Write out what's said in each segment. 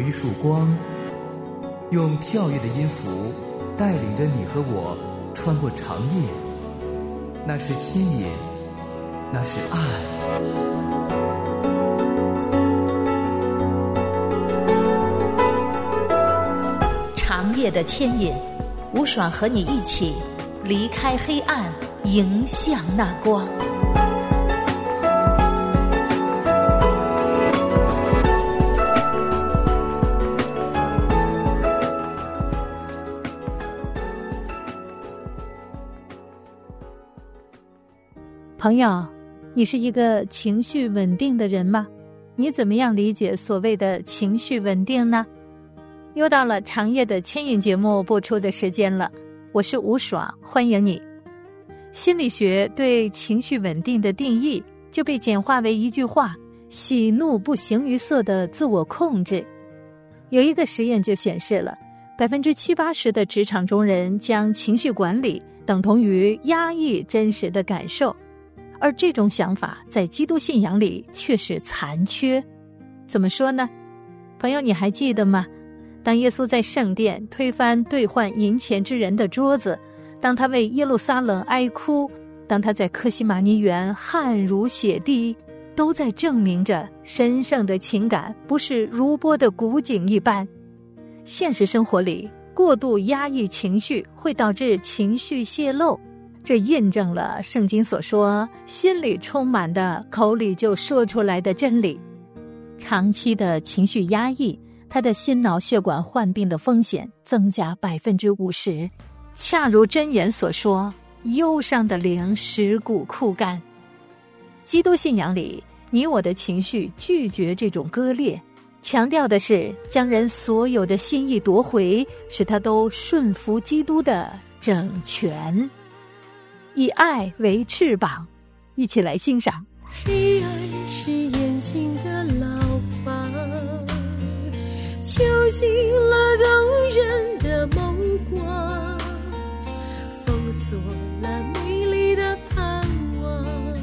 一束光，用跳跃的音符带领着你和我穿过长夜。那是牵引，那是爱。 长夜的牵引，吴爽和你一起离开黑暗，迎向那光。 朋友，你是一个情绪稳定的人吗？你怎么样理解所谓的情绪稳定呢？又到了长夜的牵引节目播出的时间了，我是吴爽，欢迎你。心理学对情绪稳定的定义就被简化为一句话：喜怒不形于色的自我控制。有一个实验就显示了，70-80%的职场中人将情绪管理等同于压抑真实的感受，而这种想法在基督信仰里却是残缺。怎么说呢？朋友，你还记得吗？当耶稣在圣殿推翻兑换银钱之人的桌子，当他为耶路撒冷哀哭，当他在客西马尼园汗如血滴，都在证明着神圣的情感不是如波的古井一般。现实生活里，过度压抑情绪会导致情绪泄露，这印证了圣经所说心里充满的口里就说出来的真理。长期的情绪压抑，他的心脑血管患病的风险增加50%。恰如箴言所说，忧伤的灵使骨枯干。基督信仰里，你我的情绪拒绝这种割裂，强调的是将人所有的心意夺回，使他都顺服基督的整全。以爱为翅膀，一起来欣赏。 黑暗是眼睛的牢房，囚禁了动人的目光，封锁了美丽的盼望。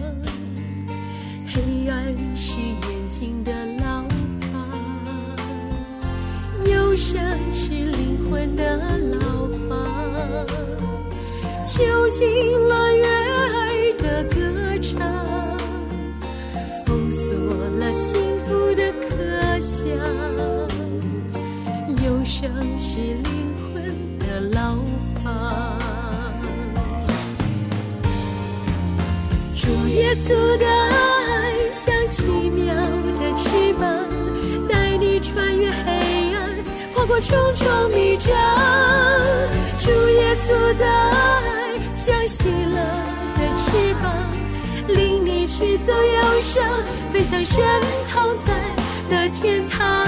黑暗是眼睛的牢房，忧伤是灵魂的牢房，囚禁了悦耳的歌唱，封锁了幸福的可想。忧伤是灵魂的牢房。主耶稣的爱像奇妙的翅膀，带你穿越黑暗，跨过重重迷障。主耶稣的爱像喜乐的翅膀，领你去走忧伤，飞向神同在的天堂。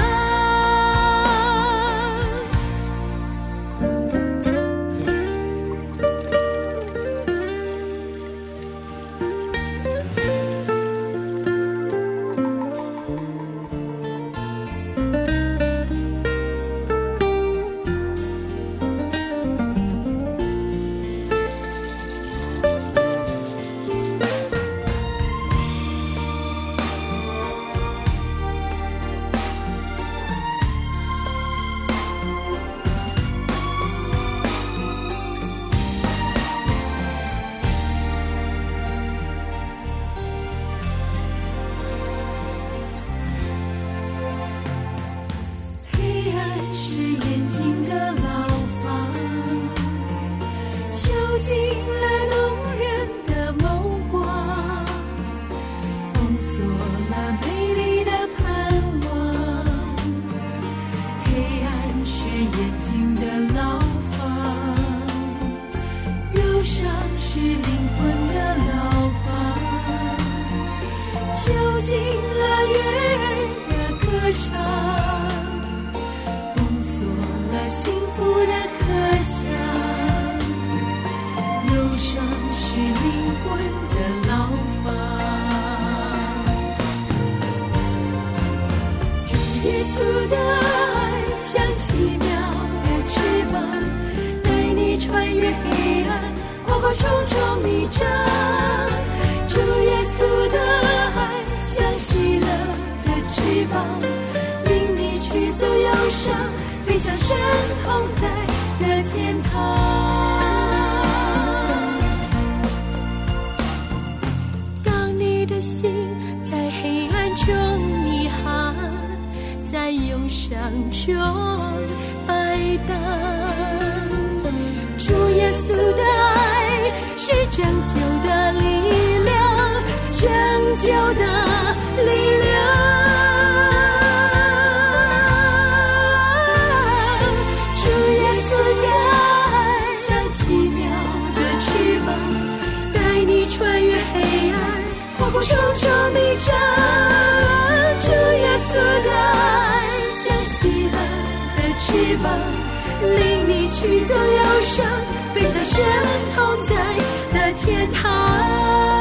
神同在的天堂。当你的心在黑暗中迷航，在忧伤中摆荡，主耶稣的爱是拯救的力量，拯救的力量。主耶稣的爱像奇妙的翅膀，带你穿越黑暗，跨过重重迷障。主耶稣的爱像喜乐的翅膀，领你去走忧伤，飞向神同在的天堂。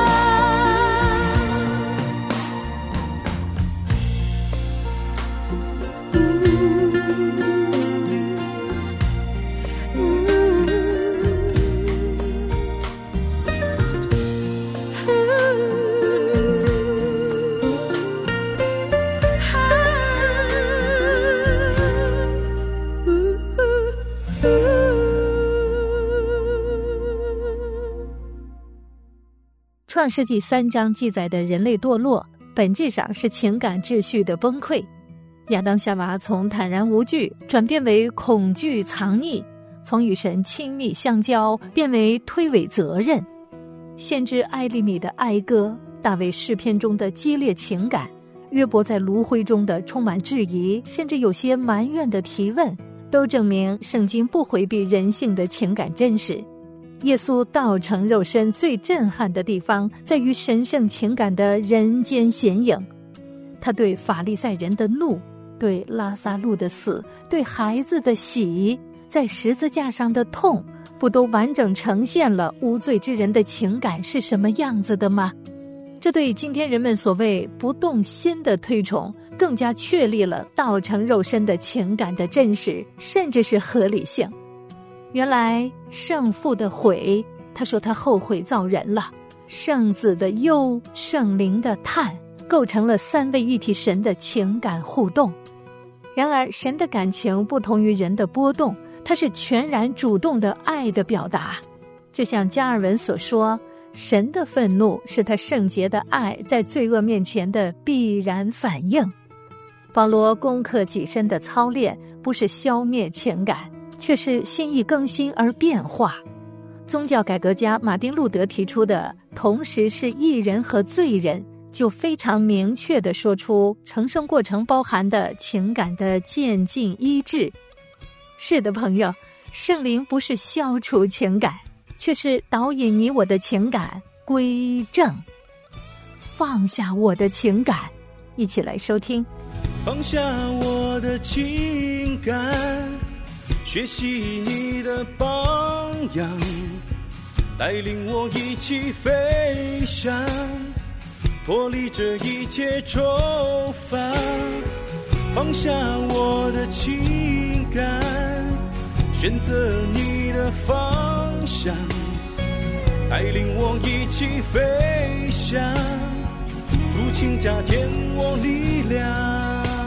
创世纪3章记载的人类堕落，本质上是情感秩序的崩溃。亚当夏娃从坦然无惧转变为恐惧藏匿，从与神亲密相交变为推诿责任。先知埃利米的哀歌，大卫诗篇中的激烈情感，约伯在炉灰中的充满质疑，甚至有些埋怨的提问，都证明圣经不回避人性的情感真实。耶稣道成肉身最震撼的地方，在于神圣情感的人间显影。他对法利赛人的怒，对拉撒路的死，对孩子的喜，在十字架上的痛，不都完整呈现了无罪之人的情感是什么样子的吗？这对今天人们所谓不动心的推崇，更加确立了道成肉身的情感的真实，甚至是合理性。原来圣父的悔，他说他后悔造人了；圣子的忧，圣灵的叹，构成了三位一体神的情感互动。然而神的感情不同于人的波动，它是全然主动的爱的表达。就像加尔文所说，神的愤怒是他圣洁的爱在罪恶面前的必然反应。保罗攻克己身的操练，不是消灭情感，却是心意更新而变化。宗教改革家马丁·路德提出的同时是义人和罪人，就非常明确地说出成圣过程包含的情感的渐进医治。是的，朋友，圣灵不是消除情感，却是导引你我的情感归正。放下我的情感，一起来收听。 放下我的情感，学习你的榜样，带领我一起飞翔，脱离这一切愁烦。放下我的情感，选择你的方向，带领我一起飞翔，主请加添我力量。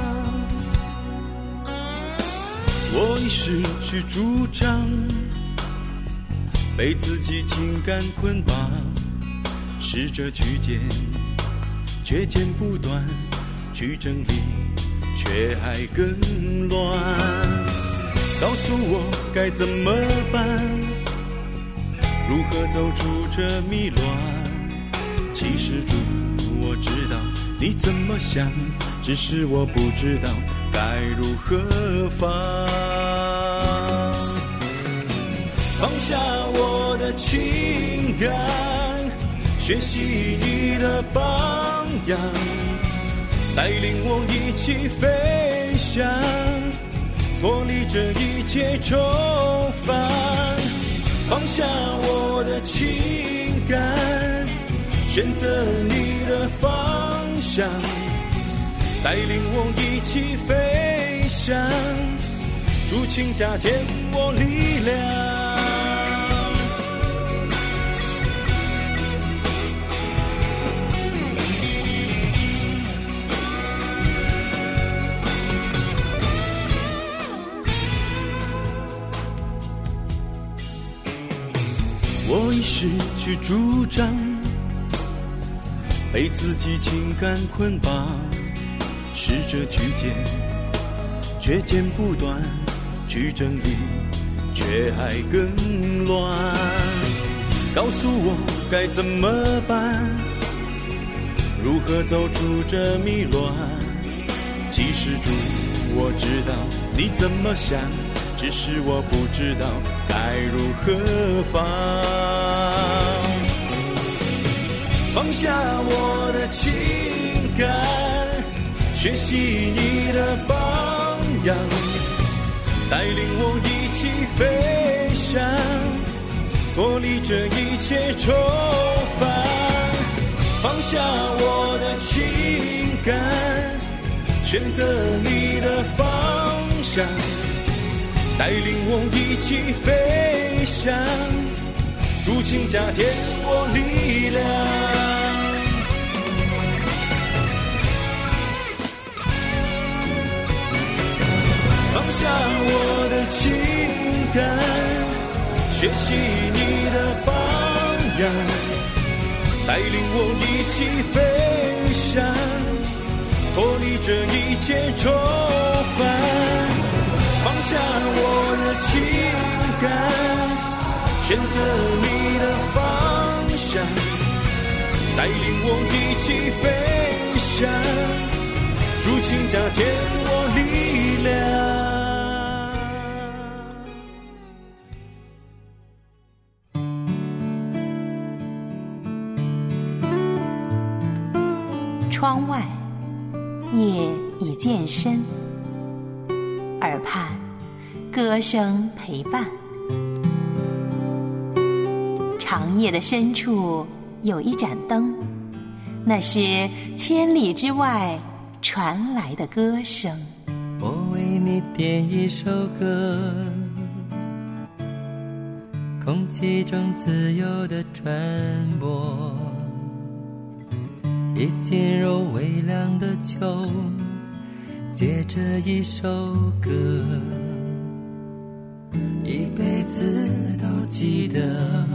我已失去主张，被自己情感捆绑，试着去捡，却剪不断，去整理，却还更乱。告诉我该怎么办，如何走出这迷乱？其实主，我知道你怎么想，只是我不知道该如何放。放下我的情感，学习你的榜样，带领我一起飞翔，脱离这一切愁烦。放下我的情感，选择你的方向，带领我一起飞翔，主请加添我力量。 失去主张，被自己情感捆绑，试着去捡，却剪不断，去整理，却还更乱。告诉我该怎么办，如何走出这迷乱？其实主，我知道你怎么想，只是我不知道该如何放。放下我的情感，学习你的榜样，带领我一起飞翔，脱离这一切愁烦。放下我的情感，选择你的方向，带领我一起飞翔，主请加添我力量。放下我的情感，学习你的榜样，带领我一起飞翔，脱离这一切愁烦。放下我的情感，选择你的方向，带领我一起飞翔，主请加添我力量。 窗外夜已渐深，耳畔歌声陪伴。长夜的深处有一盏灯，那是千里之外传来的歌声。 我为你点一首歌，空气中自由的传播，一轻柔微凉的秋，借着一首歌，一辈子都记得。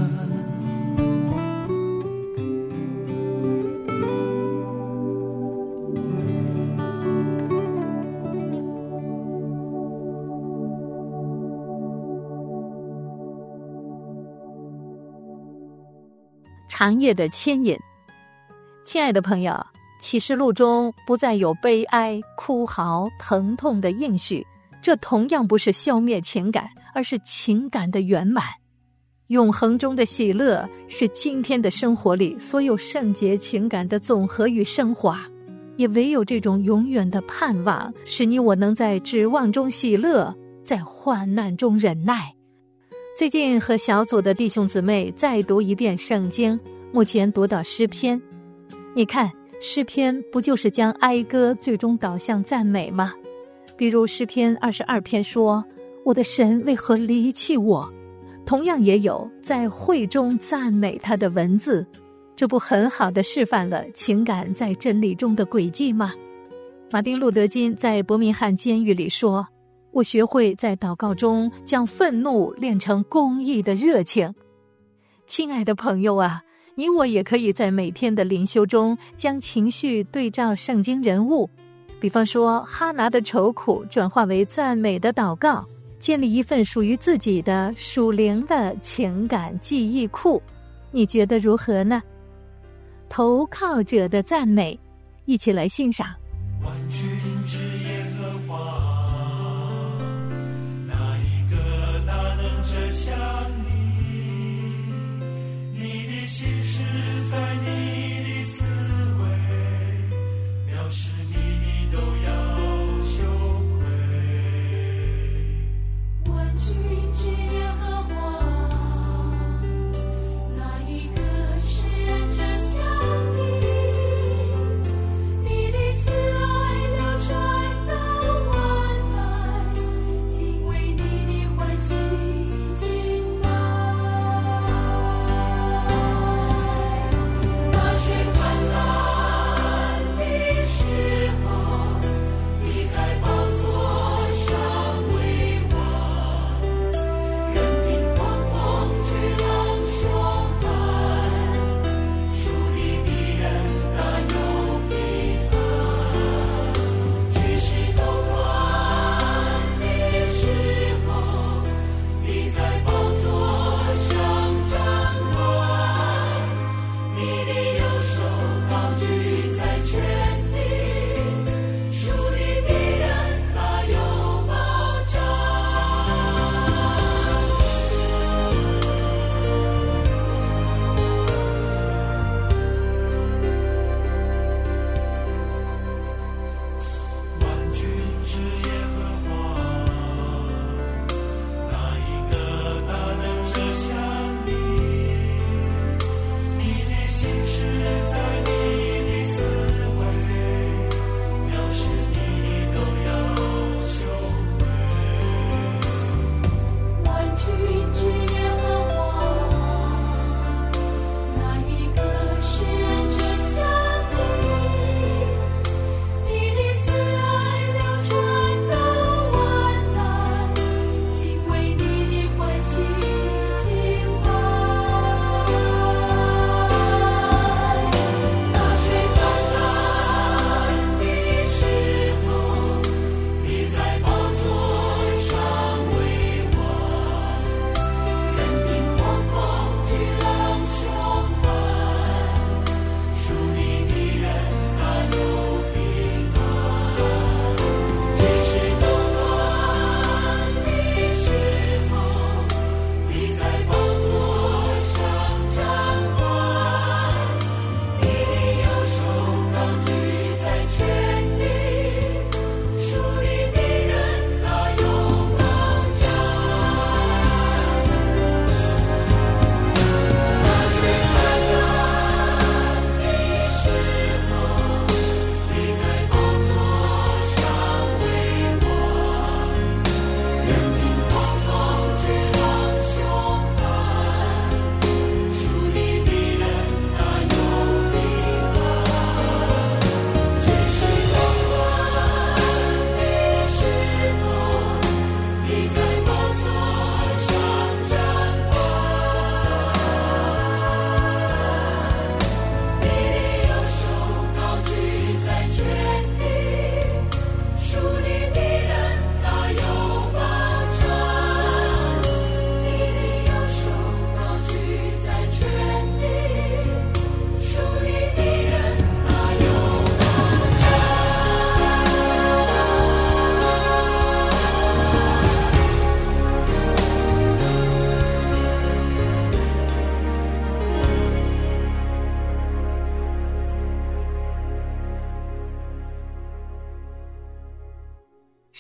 长夜的牵引。亲爱的朋友，启示录中不再有悲哀、哭嚎、疼痛的应许，这同样不是消灭情感，而是情感的圆满。永恒中的喜乐是今天的生活里所有圣洁情感的总和与升华，也唯有这种永远的盼望，使你我能在指望中喜乐，在患难中忍耐。最近和小组的弟兄姊妹再读一遍圣经，目前读到诗篇。你看，诗篇不就是将哀歌最终导向赞美吗？比如诗篇22篇说，我的神为何离弃我？同样也有在会中赞美他的文字，这不很好地示范了情感在真理中的轨迹吗？马丁路德金在伯明翰监狱里说，我学会在祷告中将愤怒练成公义的热情。亲爱的朋友啊，你我也可以在每天的灵修中将情绪对照圣经人物，比方说哈拿的愁苦转化为赞美的祷告，建立一份属于自己的属灵的情感记忆库。你觉得如何呢？投靠者的赞美，一起来欣赏。 万军之耶和华，哪一个大能者像你？你的心事在你的思维，藐视你都要羞愧。万军之耶和华，哪一个是人者像你？你的慈爱流传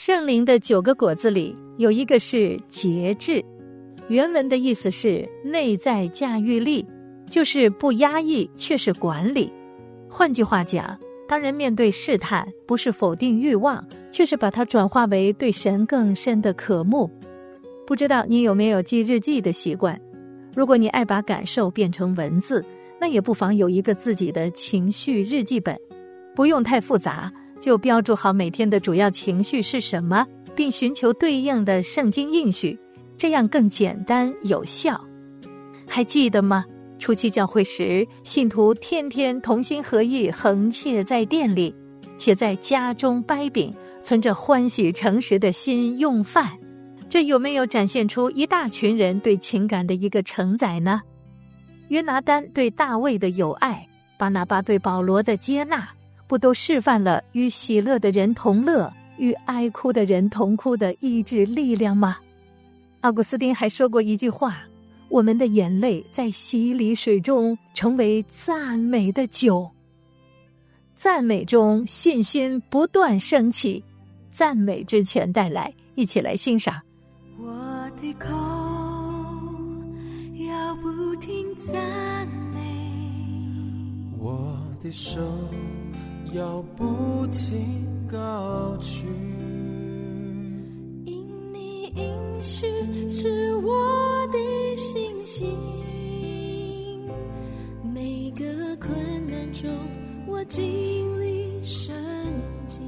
圣灵的9个果子里有一个是节制，原文的意思是内在驾驭力，就是不压抑却是管理。换句话讲，当人面对试探，不是否定欲望，却是把它转化为对神更深的渴慕。不知道你有没有记日记的习惯？如果你爱把感受变成文字，那也不妨有一个自己的情绪日记本，不用太复杂，就标注好每天的主要情绪是什么，并寻求对应的圣经应许，这样更简单有效。还记得吗？初期教会时，信徒天天同心合意，横切在店里，且在家中掰饼，存着欢喜诚实的心用饭。这有没有展现出一大群人对情感的一个承载呢？约拿单对大卫的友爱，巴拿巴对保罗的接纳，不都示范了与喜乐的人同乐，与哀哭的人同哭的意志力量吗？奥古斯丁还说过一句话，我们的眼泪在洗礼水中成为赞美的酒，赞美中信心不断升起，赞美之泉带来，一起来欣赏。 我的口要不停赞美， 我的手要不停高举， 因你应许是我的信心，每个困难中我经历神迹，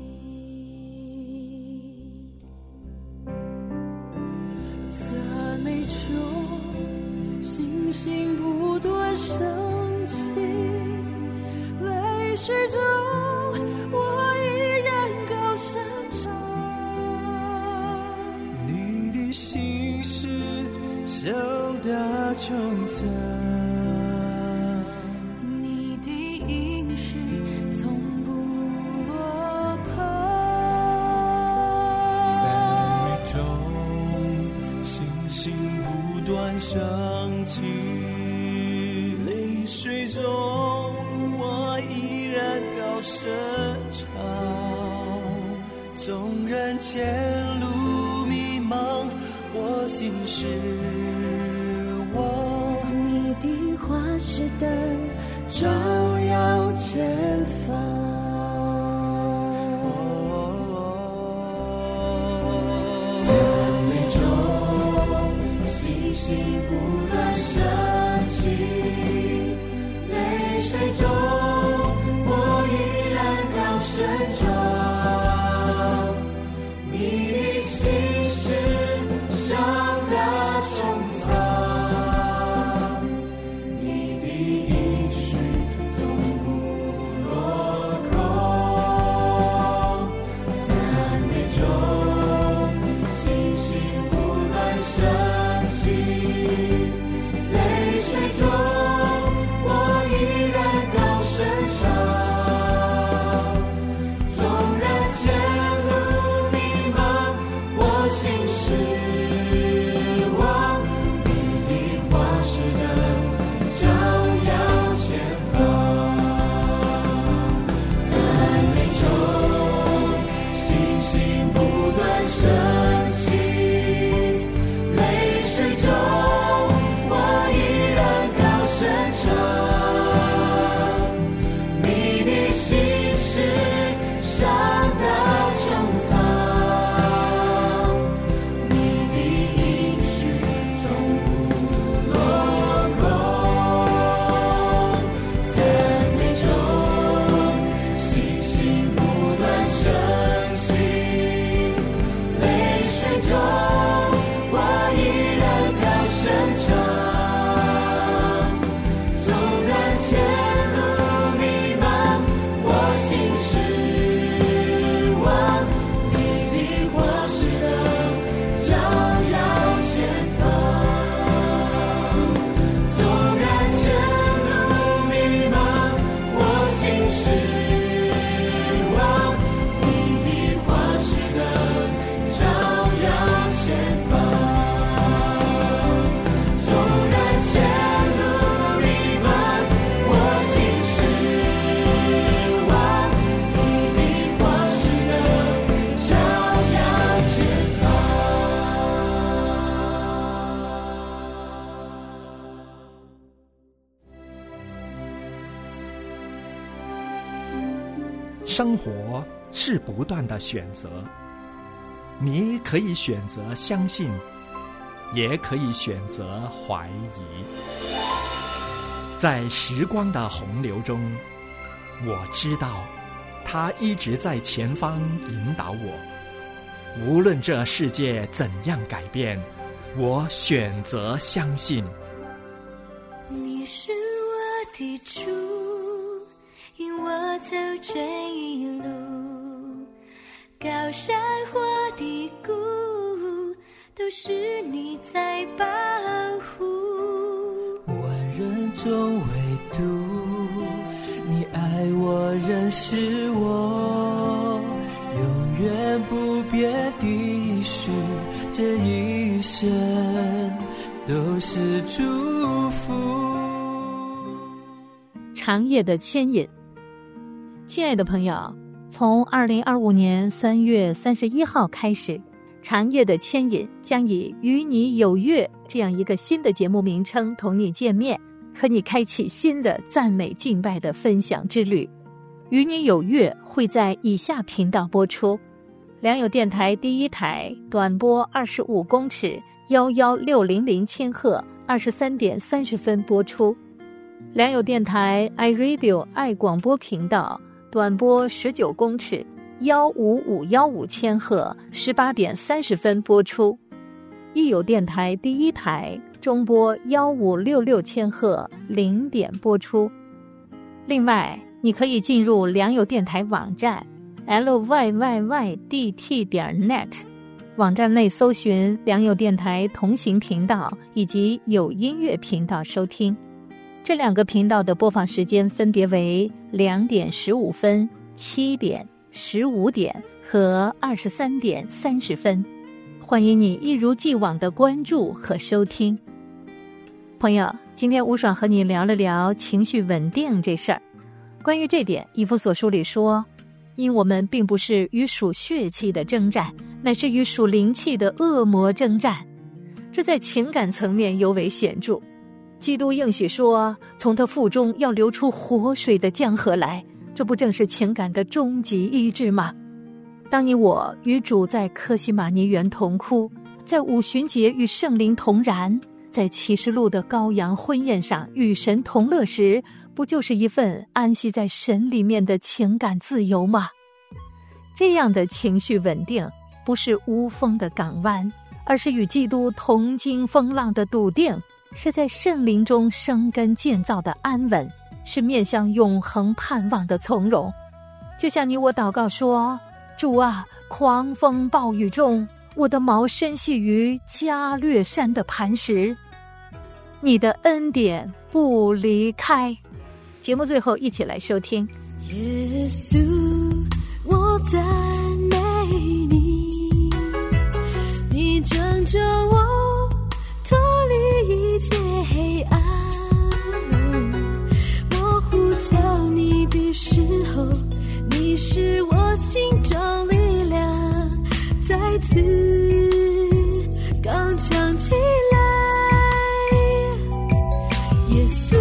赞美中信心不断升起，泪水中我依然高声唱，你的心是向大众赞， 你的应许从不落空， 赞美中信心不断升起，泪水中我依然高声唱，纵然前路迷茫，我心是我， 你的话是灯照耀前方。赞美中信心不断升起，泪水中我依然高声唱，你的心是上大众藏，你的应许从不生活是不断的选择，你可以选择相信，也可以选择怀疑。在时光的洪流中，我知道他一直在前方引导我。无论这世界怎样改变，我选择相信。 你是我的主，引我走这一路，高山或低谷，都是你在保护。 万人中唯独你爱我，认识我，永远不变的是这一生都是祝福。 长夜的牵引。亲爱的朋友，从2025年3月31号开始，长夜的牵引将以与你有约这样一个新的节目名称同你见面，和你开启新的赞美敬拜的分享之旅。与你有约会在以下频道播出：良友电台第一台短波25公尺11600千赫23点30分播出；良友电台 iRadio 爱广播频道短波19公尺15515千赫18点30分播出；益友电台第一台中波1566千赫0点播出。另外，你可以进入良友电台网站 LYYYDT.net， 网站内搜寻良友电台同行频道以及有音乐频道收听。这两个频道的播放时间分别为2点15分、7点、15点和23点30分。欢迎你一如既往的关注和收听。朋友，今天吴爽和你聊了聊情绪稳定这事儿。关于这点，以弗所书里说，因我们并不是与属血气的征战，乃是与属灵气的恶魔征战。这在情感层面尤为显著。基督应许说，从他腹中要流出活水的江河来，这不正是情感的终极医治吗？当你我与主在客西马尼园同哭，在五旬节与圣灵同燃，在启示录的羔羊婚宴上与神同乐时，不就是一份安息在神里面的情感自由吗？这样的情绪稳定，不是无风的港湾，而是与基督同经风浪的笃定，是在圣灵中生根建造的安稳，是面向永恒盼望的从容。就像你我祷告说，主啊，狂风暴雨中，我的锚深系于加略山的磐石，你的恩典不离开。节目最后一起来收听。 耶稣，我赞美你，你拯救我脱离一切黑暗，我呼求你的时候，你是我心中力量，再次刚强起来。耶稣，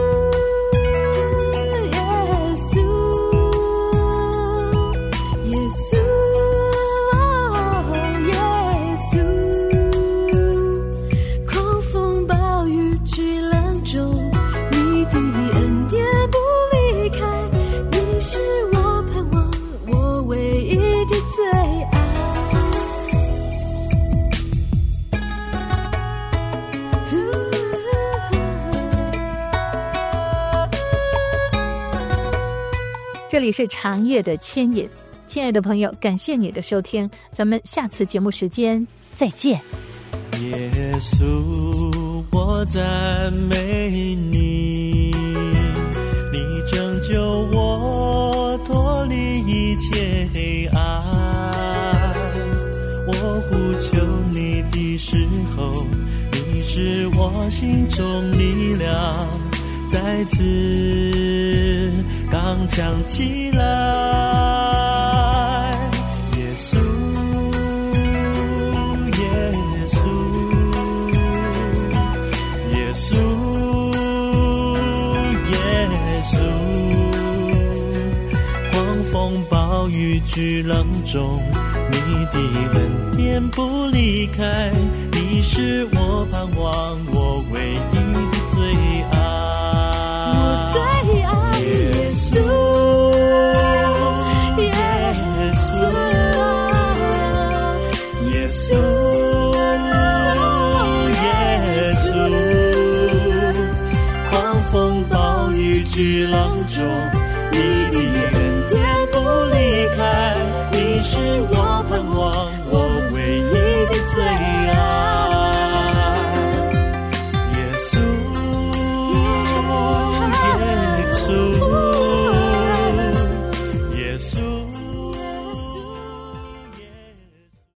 这里是长夜的牵引，亲爱的朋友，感谢你的收听，咱们下次节目时间再见。 耶稣，我赞美你，你拯救我脱离一切黑暗，我呼求你的时候，你是我心中力量，再次刚强起来。耶稣，耶稣，耶稣，耶稣，狂风暴雨巨浪中，你的恩典不离开，你是我盼望，我唯一的最爱。 我最爱耶稣，耶稣，耶稣，狂风暴雨巨浪中，